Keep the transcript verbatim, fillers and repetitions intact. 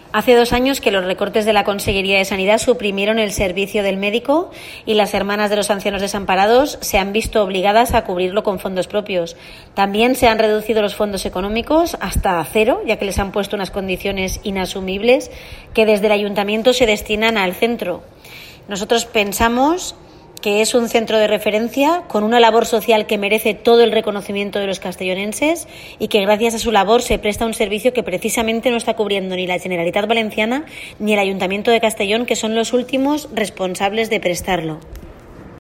Hace dos años que los recortes de la Consellería de Sanidad suprimieron el servicio del médico y las hermanas de los ancianos desamparados se han visto obligadas a cubrirlo con fondos propios. También se han reducido los fondos económicos hasta cero, ya que les han puesto unas condiciones inasumibles que desde el ayuntamiento se destinan al centro. Nosotros pensamos que es un centro de referencia con una labor social que merece todo el reconocimiento de los castellonenses y que gracias a su labor se presta un servicio que precisamente no está cubriendo ni la Generalitat Valenciana ni el Ayuntamiento de Castellón, que son los últimos responsables de prestarlo.